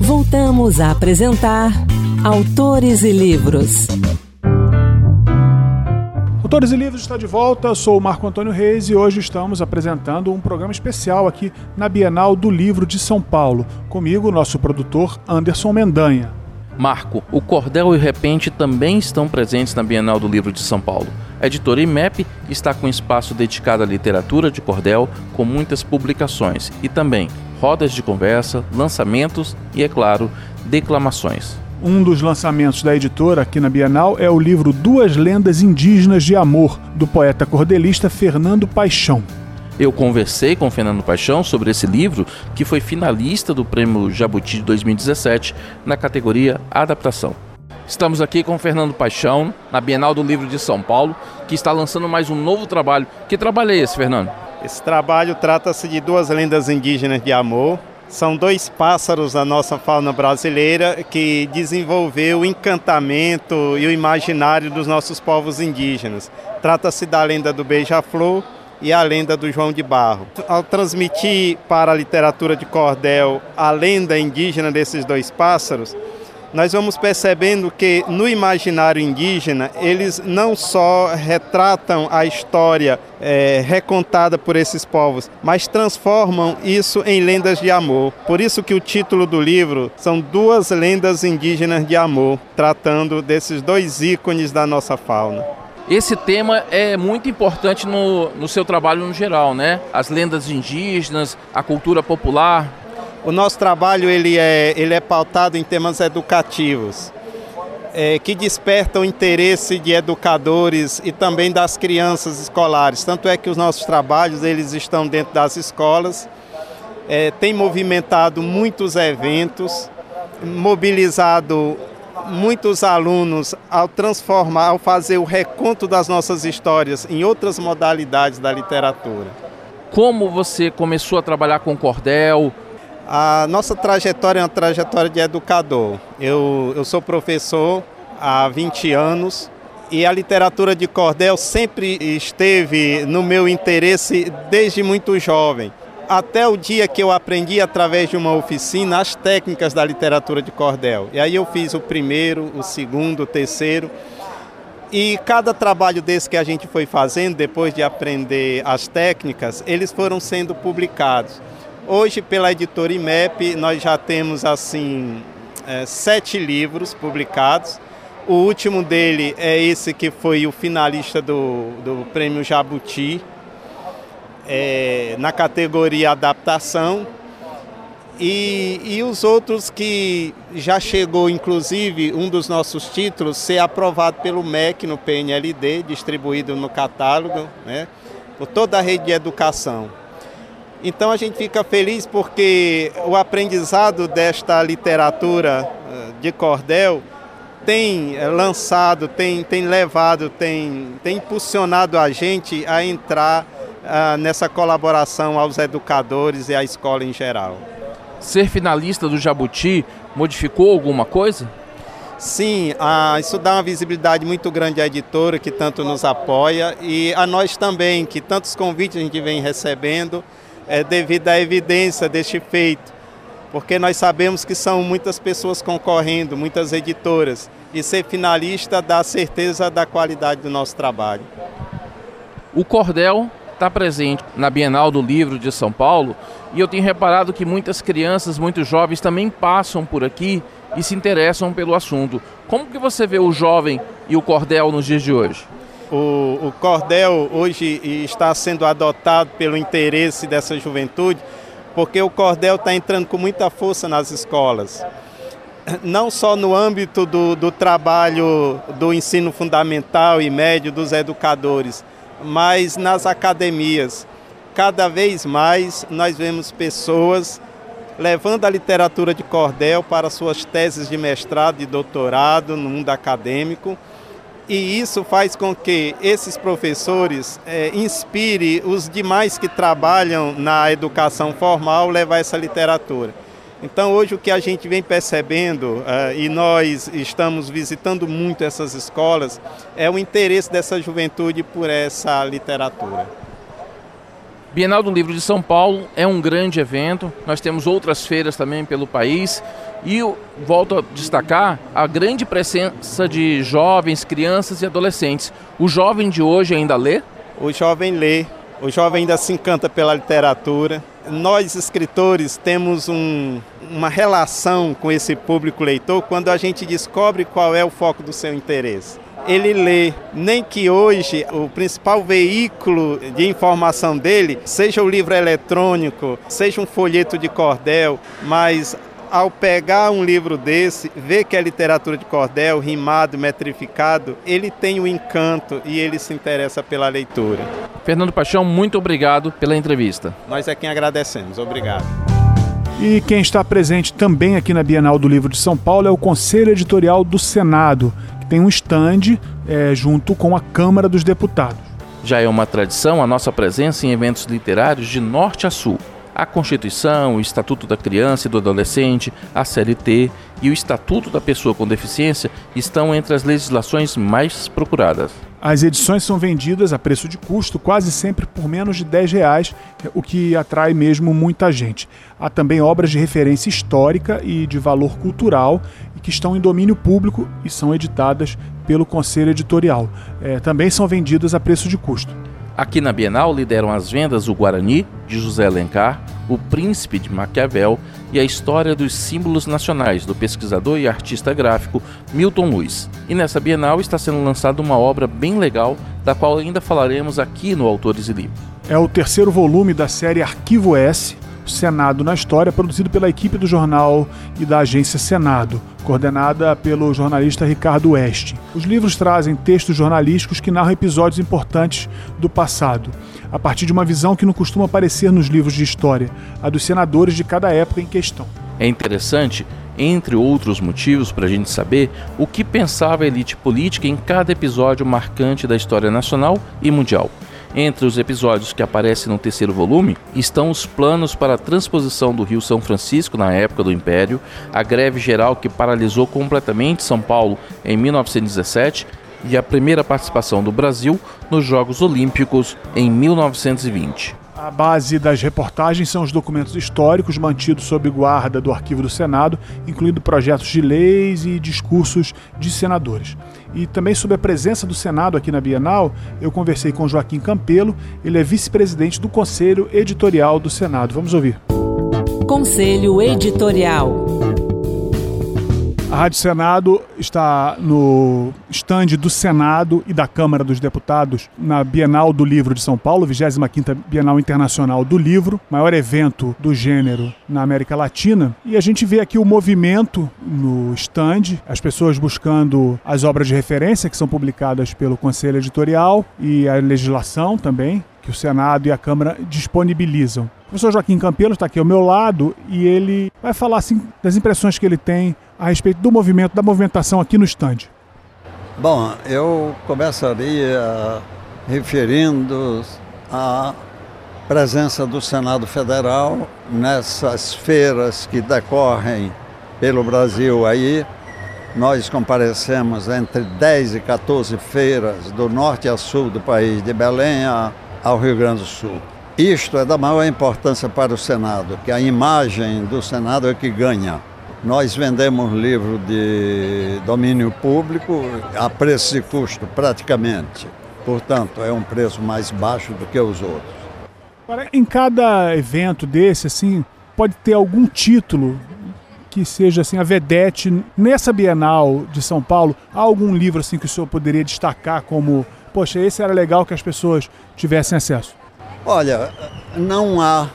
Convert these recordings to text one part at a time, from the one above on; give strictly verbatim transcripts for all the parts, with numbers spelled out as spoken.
Voltamos a apresentar Autores e Livros. Autores e Livros está de volta, eu sou o Marco Antônio Reis e hoje estamos apresentando um programa especial aqui na Bienal do Livro de São Paulo. Comigo, nosso produtor Anderson Mendanha. Marco, o Cordel e o Repente também estão presentes na Bienal do Livro de São Paulo. A editora I M E P está com um espaço dedicado à literatura de cordel, com muitas publicações e também rodas de conversa, lançamentos e, é claro, declamações. Um dos lançamentos da editora aqui na Bienal é o livro Duas Lendas Indígenas de Amor, do poeta cordelista Fernando Paixão. Eu conversei com o Fernando Paixão sobre esse livro, que foi finalista do Prêmio Jabuti de dois mil e dezessete, na categoria Adaptação. Estamos aqui com o Fernando Paixão, na Bienal do Livro de São Paulo, que está lançando mais um novo trabalho. Que trabalho é esse, Fernando? Esse trabalho trata-se de duas lendas indígenas de amor. São dois pássaros da nossa fauna brasileira que desenvolveu o encantamento e o imaginário dos nossos povos indígenas. Trata-se da lenda do beija-flor e a lenda do João de Barro. Ao transmitir para a literatura de cordel a lenda indígena desses dois pássaros, nós vamos percebendo que no imaginário indígena eles não só retratam a história é, recontada por esses povos, mas transformam isso em lendas de amor. Por isso que o título do livro são Duas Lendas Indígenas de Amor, tratando desses dois ícones da nossa fauna. Esse tema é muito importante no, no seu trabalho no geral, né? As lendas indígenas, a cultura popular. O nosso trabalho ele é, ele é pautado em temas educativos, é, que despertam o interesse de educadores e também das crianças escolares. Tanto é que os nossos trabalhos eles estão dentro das escolas, é, tem movimentado muitos eventos, mobilizado muitos alunos ao transformar, ao fazer o reconto das nossas histórias em outras modalidades da literatura. Como você começou a trabalhar com cordel? A nossa trajetória é uma trajetória de educador. Eu, eu sou professor há vinte anos e a literatura de cordel sempre esteve no meu interesse desde muito jovem. Até o dia que eu aprendi através de uma oficina as técnicas da literatura de cordel. E aí eu fiz o primeiro, o segundo, o terceiro. E cada trabalho desse que a gente foi fazendo, depois de aprender as técnicas, eles foram sendo publicados. Hoje, pela editora I M E P, nós já temos assim é, sete livros publicados. O último dele é esse que foi o finalista do, do Prêmio Jabuti, é, na categoria Adaptação. E, e os outros que já chegou, inclusive, um dos nossos títulos, ser aprovado pelo M E C no P N L D, distribuído no catálogo, né, por toda a rede de educação. Então a gente fica feliz porque o aprendizado desta literatura de cordel tem lançado, tem, tem levado, tem, tem impulsionado a gente a entrar uh, nessa colaboração aos educadores e à escola em geral. Ser finalista do Jabuti modificou alguma coisa? Sim, uh, isso dá uma visibilidade muito grande à editora que tanto nos apoia e a nós também, que tantos convites a gente vem recebendo. É devido à evidência deste feito, porque nós sabemos que são muitas pessoas concorrendo, muitas editoras, e ser finalista dá certeza da qualidade do nosso trabalho. O cordel está presente na Bienal do Livro de São Paulo e eu tenho reparado que muitas crianças, muitos jovens também passam por aqui e se interessam pelo assunto. Como que você vê o jovem e o cordel nos dias de hoje? O, o cordel hoje está sendo adotado pelo interesse dessa juventude, porque o cordel está entrando com muita força nas escolas. Não só no âmbito do, do trabalho do ensino fundamental e médio dos educadores, mas nas academias. Cada vez mais nós vemos pessoas levando a literatura de cordel para suas teses de mestrado e doutorado no mundo acadêmico. E isso faz com que esses professores é, inspirem os demais que trabalham na educação formal a levar essa literatura. Então hoje o que a gente vem percebendo, uh, e nós estamos visitando muito essas escolas, é o interesse dessa juventude por essa literatura. Bienal do Livro de São Paulo é um grande evento, nós temos outras feiras também pelo país E eu volto a destacar a grande presença de jovens, crianças e adolescentes. O jovem de hoje ainda lê? O jovem lê, o jovem ainda se encanta pela literatura. Nós, escritores, temos um, uma relação com esse público leitor quando a gente descobre qual é o foco do seu interesse. Ele lê, nem que hoje o principal veículo de informação dele seja o livro eletrônico, seja um folheto de cordel, mas ao pegar um livro desse, ver que é literatura de cordel, rimado, metrificado, ele tem um encanto e ele se interessa pela leitura. Fernando Paixão, muito obrigado pela entrevista. Nós é quem agradecemos. Obrigado. E quem está presente também aqui na Bienal do Livro de São Paulo é o Conselho Editorial do Senado, que tem um stand é, junto com a Câmara dos Deputados. Já é uma tradição a nossa presença em eventos literários de norte a sul. A Constituição, o Estatuto da Criança e do Adolescente, a C L T e o Estatuto da Pessoa com Deficiência estão entre as legislações mais procuradas. As edições são vendidas a preço de custo, quase sempre por menos de dez reais, o que atrai mesmo muita gente. Há também obras de referência histórica e de valor cultural que estão em domínio público e são editadas pelo Conselho Editorial. É, também são vendidas a preço de custo. Aqui na Bienal lideram as vendas o Guarani, de José Alencar, o Príncipe de Maquiavel e a História dos Símbolos Nacionais, do pesquisador e artista gráfico Milton Luiz. E nessa Bienal está sendo lançada uma obra bem legal, da qual ainda falaremos aqui no Autores e Livros. É o terceiro volume da série Arquivo S, Senado na História, produzido pela equipe do jornal e da agência Senado, coordenada pelo jornalista Ricardo Oeste. Os livros trazem textos jornalísticos que narram episódios importantes do passado, a partir de uma visão que não costuma aparecer nos livros de história, a dos senadores de cada época em questão. É interessante, entre outros motivos, para a gente saber o que pensava a elite política em cada episódio marcante da história nacional e mundial. Entre os episódios que aparecem no terceiro volume estão os planos para a transposição do Rio São Francisco na época do Império, a greve geral que paralisou completamente São Paulo em mil novecentos e dezessete e a primeira participação do Brasil nos Jogos Olímpicos em mil novecentos e vinte. A base das reportagens são os documentos históricos mantidos sob guarda do Arquivo do Senado, incluindo projetos de leis e discursos de senadores. E também sobre a presença do Senado aqui na Bienal, eu conversei com Joaquim Campelo, ele é vice-presidente do Conselho Editorial do Senado. Vamos ouvir. Conselho Editorial. A Rádio Senado está no stand do Senado e da Câmara dos Deputados na Bienal do Livro de São Paulo, vigésima quinta Bienal Internacional do Livro, maior evento do gênero na América Latina. E a gente vê aqui o movimento no stand, as pessoas buscando as obras de referência que são publicadas pelo Conselho Editorial e a legislação também, que o Senado e a Câmara disponibilizam. O professor Joaquim Campelo está aqui ao meu lado e ele vai falar assim, das impressões que ele tem a respeito do movimento, da movimentação aqui no stand. Bom, eu começaria referindo à presença do Senado Federal nessas feiras que decorrem pelo Brasil aí. Nós comparecemos entre dez e quatorze feiras do norte a sul do país, de Belém a, ao Rio Grande do Sul. Isto é da maior importância para o Senado, que a imagem do Senado é que ganha. Nós vendemos livro de domínio público a preço de custo, praticamente. Portanto, é um preço mais baixo do que os outros. Agora, em cada evento desse, assim, pode ter algum título que seja assim, a vedete. Nessa Bienal de São Paulo, há algum livro assim, que o senhor poderia destacar como, poxa, esse era legal que as pessoas tivessem acesso? Olha, não há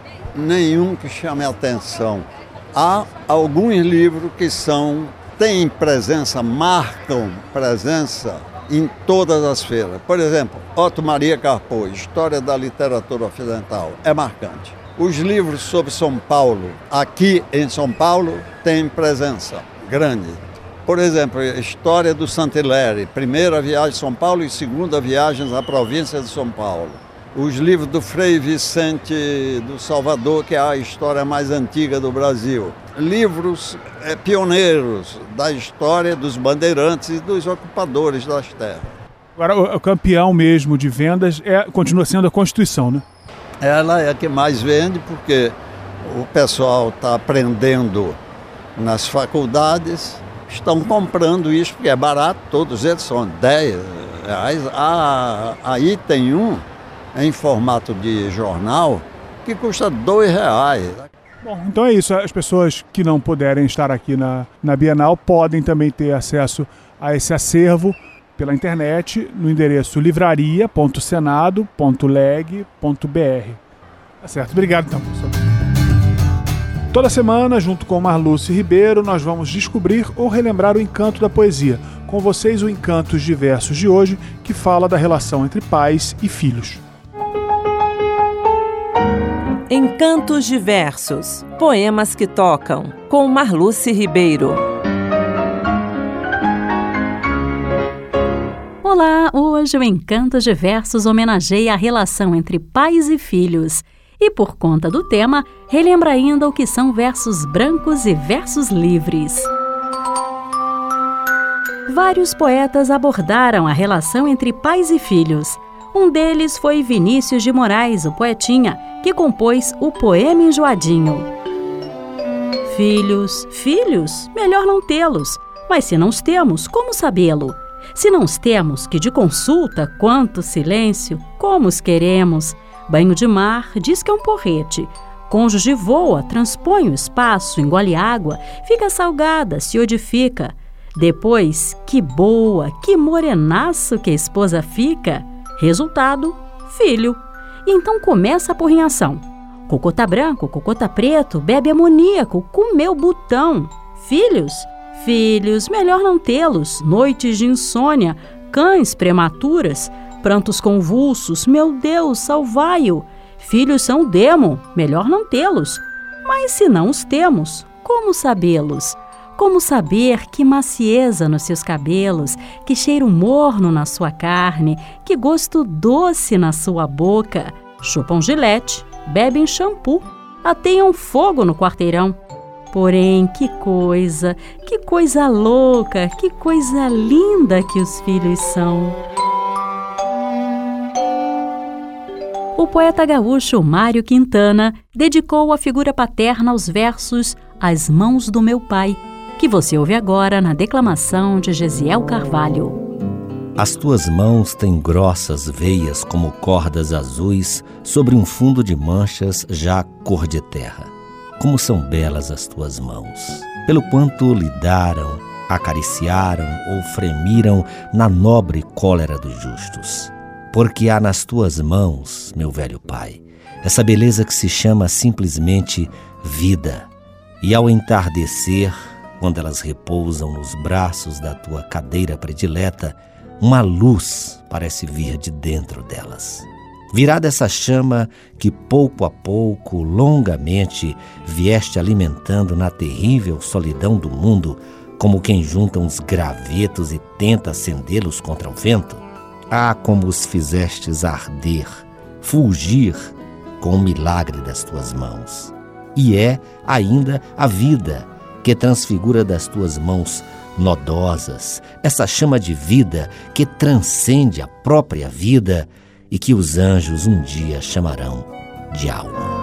nenhum que chame a atenção. Há alguns livros que são, têm presença, marcam presença em todas as feiras. Por exemplo, Otto Maria Carpo, História da Literatura Ocidental, é marcante. Os livros sobre São Paulo, aqui em São Paulo, têm presença grande. Por exemplo, História do Saint-Hilaire, primeira viagem a São Paulo e segunda viagem à província de São Paulo. Os livros do Frei Vicente do Salvador, que é a história mais antiga do Brasil. Livros é, pioneiros da história dos bandeirantes e dos ocupadores das terras. Agora, o, o campeão mesmo de vendas é, continua sendo a Constituição, né? Ela é a que mais vende porque o pessoal está aprendendo nas faculdades, estão comprando isso, porque é barato, todos eles são dez reais. Ah, aí tem um em formato de jornal que custa dois reais. Bom, então é isso. As pessoas que não puderem estar aqui na, na Bienal podem também ter acesso a esse acervo pela internet no endereço livraria ponto senado ponto leg ponto br. Tá certo? Obrigado, então, professor. Toda semana, junto com Marluce Ribeiro, nós vamos descobrir ou relembrar o encanto da poesia. Com vocês, o Encantos Diversos de hoje, que fala da relação entre pais e filhos. Encantos Diversos, poemas que tocam, com Marluce Ribeiro. Olá, hoje o Encantos Diversos homenageia a relação entre pais e filhos. E por conta do tema, relembra ainda o que são versos brancos e versos livres. Vários poetas abordaram a relação entre pais e filhos. Um deles foi Vinícius de Moraes, o poetinha, que compôs o poema Enjoadinho. Filhos, filhos, melhor não tê-los, mas se não os temos, como sabê-lo? Se não os temos, que de consulta, quanto silêncio, como os queremos? Banho de mar diz que é um porrete. Cônjuge voa, transpõe o espaço, engole água, fica salgada, se odifica. Depois, que boa, que morenaço que a esposa fica. Resultado, filho. E então começa a porrinhação. Cocô tá branco, cocô tá preto, bebe amoníaco, comeu botão. Filhos? Filhos, melhor não tê-los. Noites de insônia, cães prematuras, prantos convulsos, meu Deus, salvai-o. Filhos são demo, melhor não tê-los. Mas se não os temos, como sabê-los? Como saber que macieza nos seus cabelos, que cheiro morno na sua carne, que gosto doce na sua boca? Chupam gilete, bebem shampoo, ateiam fogo no quarteirão. Porém, que coisa, que coisa louca, que coisa linda que os filhos são. O poeta gaúcho Mário Quintana dedicou a figura paterna aos versos As Mãos do Meu Pai, que você ouve agora na declamação de Gesiel Carvalho. As tuas mãos têm grossas veias como cordas azuis sobre um fundo de manchas já cor de terra. Como são belas as tuas mãos, pelo quanto lidaram, acariciaram ou fremiram na nobre cólera dos justos. Porque há nas tuas mãos, meu velho pai, essa beleza que se chama simplesmente vida. E ao entardecer, quando elas repousam nos braços da tua cadeira predileta, uma luz parece vir de dentro delas. Virá dessa chama que pouco a pouco, longamente, vieste alimentando na terrível solidão do mundo, como quem junta uns gravetos e tenta acendê-los contra o vento. Ah, como os fizestes arder, fulgir com o milagre das tuas mãos. E é ainda a vida que transfigura das tuas mãos nodosas, essa chama de vida que transcende a própria vida e que os anjos um dia chamarão de alma.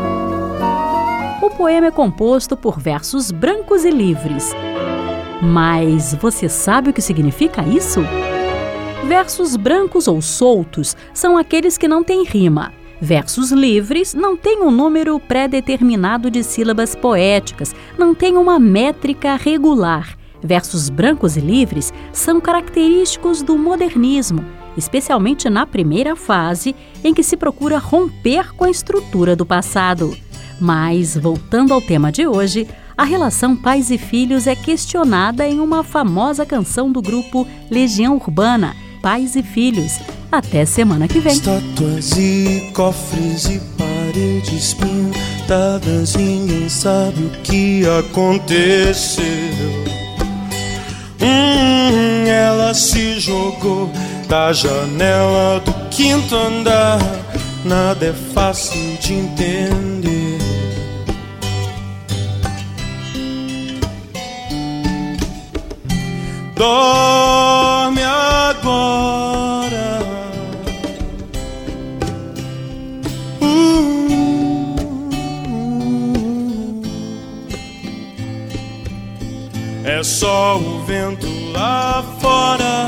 O poema é composto por versos brancos e livres. Mas você sabe o que significa isso? Versos brancos ou soltos são aqueles que não têm rima. Versos livres não têm um número pré-determinado de sílabas poéticas, não têm uma métrica regular. Versos brancos e livres são característicos do modernismo, especialmente na primeira fase, em que se procura romper com a estrutura do passado. Mas, voltando ao tema de hoje, a relação pais e filhos é questionada em uma famosa canção do grupo Legião Urbana, Pais e Filhos. Até semana que vem. Estátuas e cofres e paredes pintadas, ninguém sabe o que aconteceu. Hum, ela se jogou da janela do quinto andar, nada é fácil de entender. Dorme agora. é só o vento lá fora.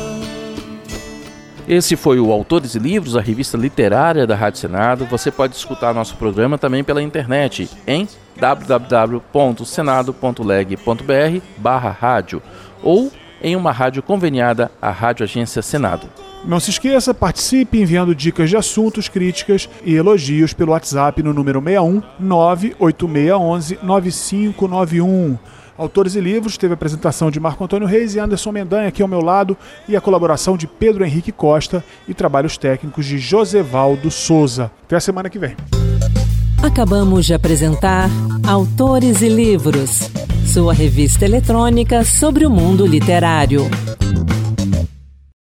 Esse foi o Autores e Livros, a revista literária da Rádio Senado. Você pode escutar nosso programa também pela internet em w w w ponto senado ponto leg ponto b r barra rádio ou em uma rádio conveniada à Rádio Agência Senado. Não se esqueça, participe enviando dicas de assuntos, críticas e elogios pelo WhatsApp no número seis um nove oito seis um um nove cinco nove um. Autores e Livros teve a apresentação de Marco Antônio Reis e Anderson Mendanha aqui ao meu lado e a colaboração de Pedro Henrique Costa e trabalhos técnicos de Josevaldo Souza. Até a semana que vem. Acabamos de apresentar Autores e Livros, sua revista eletrônica sobre o mundo literário.